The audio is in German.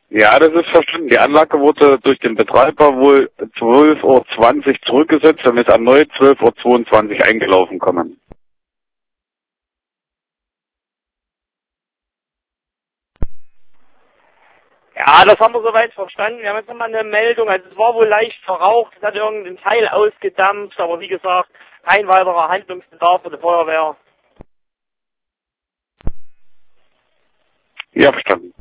Ja, das ist verstanden. Die Anlage wurde durch den Betreiber wohl 12:20 Uhr zurückgesetzt und ist erneut 12:22 Uhr eingelaufen kommen. Ja, das haben wir soweit verstanden. Wir haben jetzt nochmal eine Meldung. Also es war wohl leicht verraucht, es hat irgendein Teil ausgedampft, aber wie gesagt, kein weiterer Handlungsbedarf für die Feuerwehr. Ja, verstanden.